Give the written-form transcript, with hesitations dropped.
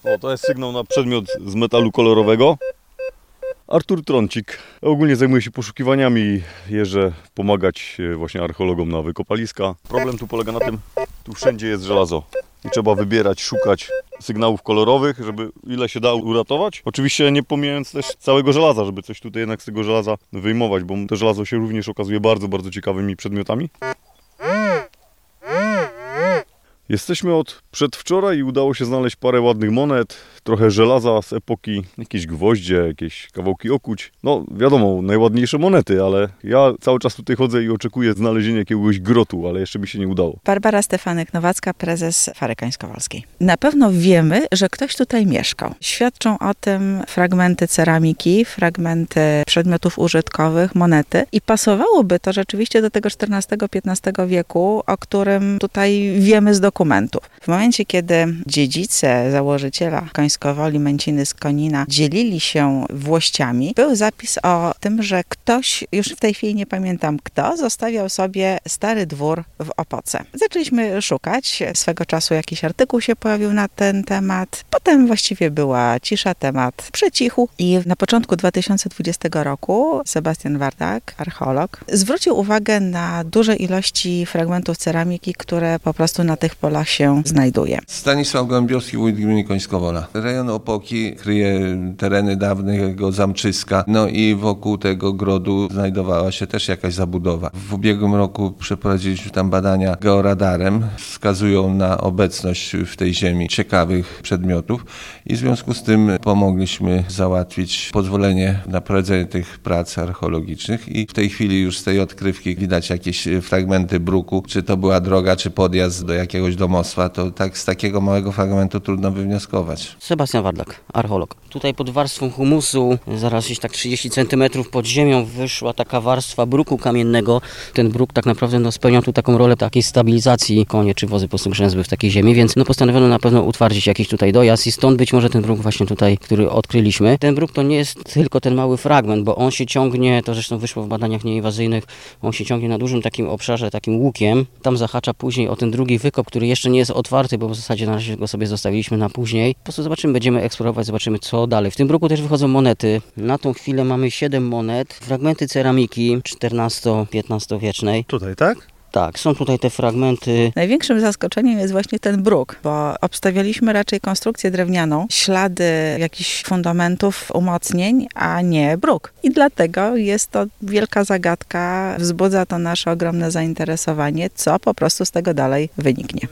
O, to jest sygnał na przedmiot z metalu kolorowego. Artur Trącik. Ogólnie zajmuję się poszukiwaniami i jeżdżę pomagać właśnie archeologom na wykopaliska. Problem tu polega na tym, tu wszędzie jest żelazo i trzeba wybierać, szukać sygnałów kolorowych, żeby ile się da uratować. Oczywiście nie pomijając też całego żelaza, żeby coś tutaj jednak z tego żelaza wyjmować, bo to żelazo się również okazuje bardzo, bardzo ciekawymi przedmiotami. Jesteśmy od przedwczoraj i udało się znaleźć parę ładnych monet, trochę żelaza z epoki, jakieś gwoździe, jakieś kawałki okuć. No wiadomo, najładniejsze monety, ale ja cały czas tutaj chodzę i oczekuję znalezienia jakiegoś grotu, ale jeszcze mi się nie udało. Barbara Stefanek-Nowacka, prezes Fary Końskowolskiej. Na pewno wiemy, że ktoś tutaj mieszkał. Świadczą o tym fragmenty ceramiki, fragmenty przedmiotów użytkowych, monety i pasowałoby to rzeczywiście do tego XIV-XV wieku, o którym tutaj wiemy z dokumentów. W momencie, kiedy dziedzice założyciela Końskowoli, Męciny z Konina, dzielili się włościami, był zapis o tym, że ktoś, już w tej chwili nie pamiętam kto, zostawiał sobie stary dwór w Opoce. Zaczęliśmy szukać. Swego czasu jakiś artykuł się pojawił na ten temat. Potem właściwie była cisza, temat przycichł i na początku 2020 roku Sebastian Wardak, archeolog, zwrócił uwagę na duże ilości fragmentów ceramiki, które po prostu na tych polach się znajduje. Stanisław Głębiowski, wójt gminy Końskowola. Rejon Opoki kryje tereny dawnego zamczyska, no i wokół tego grodu znajdowała się też jakaś zabudowa. W ubiegłym roku przeprowadziliśmy tam badania georadarem, wskazują na obecność w tej ziemi ciekawych przedmiotów i w związku z tym pomogliśmy załatwić pozwolenie na prowadzenie tych prac archeologicznych i w tej chwili już z tej odkrywki widać jakieś fragmenty bruku, czy to była droga, czy podjazd do jakiegoś domostwa, to tak z takiego małego fragmentu trudno wywnioskować. Sebastian Wardak, archeolog. Tutaj pod warstwą humusu, zaraz gdzieś tak 30 cm pod ziemią wyszła taka warstwa bruku kamiennego. Ten bruk tak naprawdę spełniał tu taką rolę takiej stabilizacji. Konie czy wozy po prostu grzęzły w takiej ziemi, więc postanowiono na pewno utwardzić jakiś tutaj dojazd i stąd być może ten bruk właśnie tutaj, który odkryliśmy. Ten bruk to nie jest tylko ten mały fragment, bo on się ciągnie, to zresztą wyszło w badaniach nieinwazyjnych, on się ciągnie na dużym takim obszarze, takim łukiem. Tam zahacza później o ten drugi wykop, który jeszcze nie jest otwarty, bo w zasadzie na razie go sobie zostawiliśmy na później. Po prostu zobaczymy, będziemy eksplorować, zobaczymy co dalej. W tym bruku też wychodzą monety. Na tą chwilę mamy 7 monet, fragmenty ceramiki XIV-XV wiecznej. Tutaj, tak? Tak, są tutaj te fragmenty. Największym zaskoczeniem jest właśnie ten bruk, bo obstawialiśmy raczej konstrukcję drewnianą, ślady jakichś fundamentów, umocnień, a nie bruk. I dlatego jest to wielka zagadka, wzbudza to nasze ogromne zainteresowanie, co po prostu z tego dalej wyniknie.